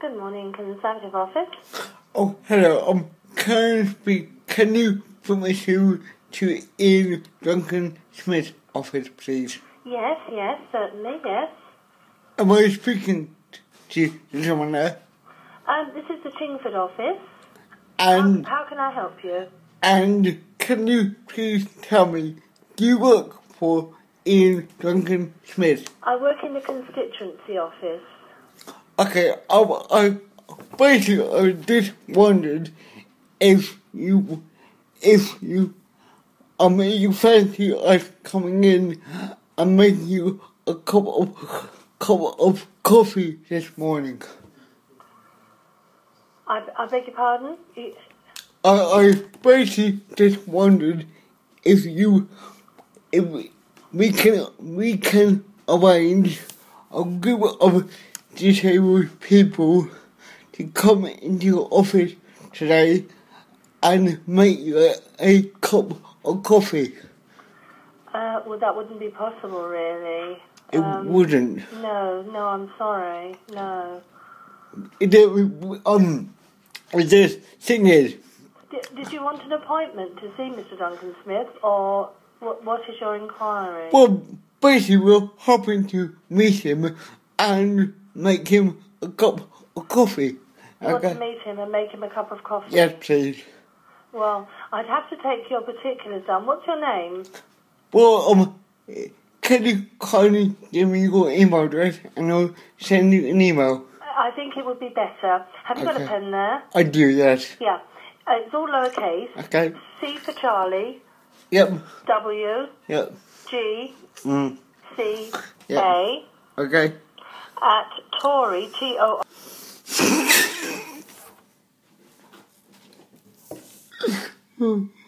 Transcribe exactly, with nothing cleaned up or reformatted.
Good morning, Conservative Office. Oh, hello. Um, can I speak? Can you put me through to Ian Duncan Smith's office, please? Yes, yes, certainly, yes. Am I speaking to someone there? Um, this is the Chingford office. And How, how can I help you? and can you please tell me, do you work for Ian Duncan Smith? I work in the constituency office. Okay, I, I basically I just wondered if you if you I mean you fancy us coming in and making you a cup of cup of coffee this morning. I, I beg your pardon? You, I I basically just wondered if you if we can we can arrange a group of disabled people to come into your office today and make you a, a cup of coffee. uh, well, that wouldn't be possible, really. It Um, wouldn't. No, no, I'm sorry. No. It, um, the thing is, Did, did you want an appointment to see Mister Duncan Smith, or what, what is your inquiry? well, basically we're hoping to meet him and make him a cup of coffee. You want to meet him and make him a cup of coffee? Yes, please. Well, I'd have to take your particulars down. What's your name? Well, um, can you kindly give me your email address and I'll send you an email? I think it would be better. Have you Okay. got a pen there? I do, yes. Yeah. Uh, it's all lowercase. Okay. C for Charlie. Yep. W. Yep. G. Mm. C. Yep. A. Okay. At Tory, T O R